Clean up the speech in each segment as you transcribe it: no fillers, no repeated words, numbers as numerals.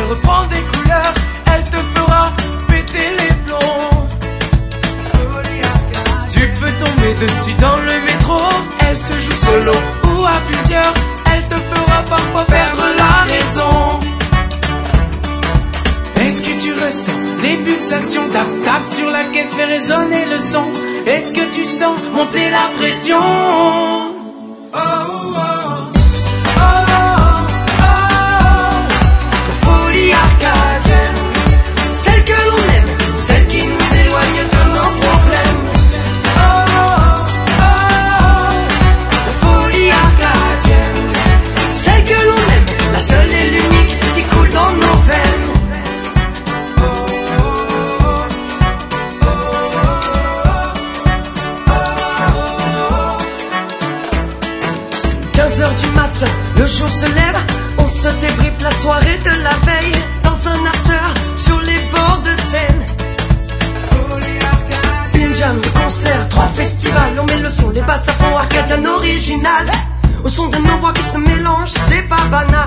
reprend des couleurs, elle te fera péter les plombs. Tu peux tomber dessus dans le métro, elle se joue solo ou à plusieurs, elle te fera parfois perdre la raison. Est-ce que tu ressens les pulsations? Tape sur la caisse, fait résonner le son. Est-ce que tu sens monter la pression? Oh, oh, oh, oh, oh. La folie arcadienne, celle que l'on aime, celle qui nous éloigne de nos problèmes. Oh, oh, oh. La folie arcadienne, celle que l'on aime, la seule et l'unique qui coule dans nos veines. 15h du matin, le jour se lève, on se débriefe la soirée de la veille dans un after sur les bords de Seine. Une jam, des concerts, 3 festivals, on met le son, les basses à fond, arcadian original. Au son de nos voix qui se mélangent, c'est pas banal.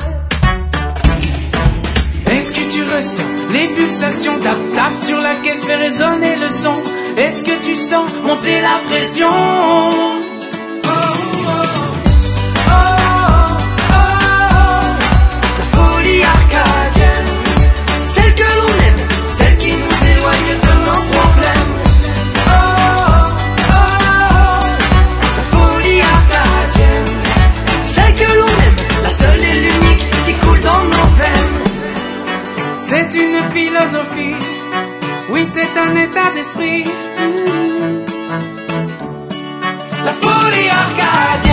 Est-ce que tu ressens les pulsations? Tape sur la caisse, fait résonner le son. Est-ce que tu sens monter la pression? Oh, oh, oh, oh, oh. La folie arcadienne, celle que l'on aime, celle qui nous éloigne de nos problèmes. Oh, oh, oh. La folie arcadienne, celle que l'on aime, la seule et l'unique qui coule dans nos veines. C'est une philosophie, oui c'est un état d'esprit. La folie arcadienne.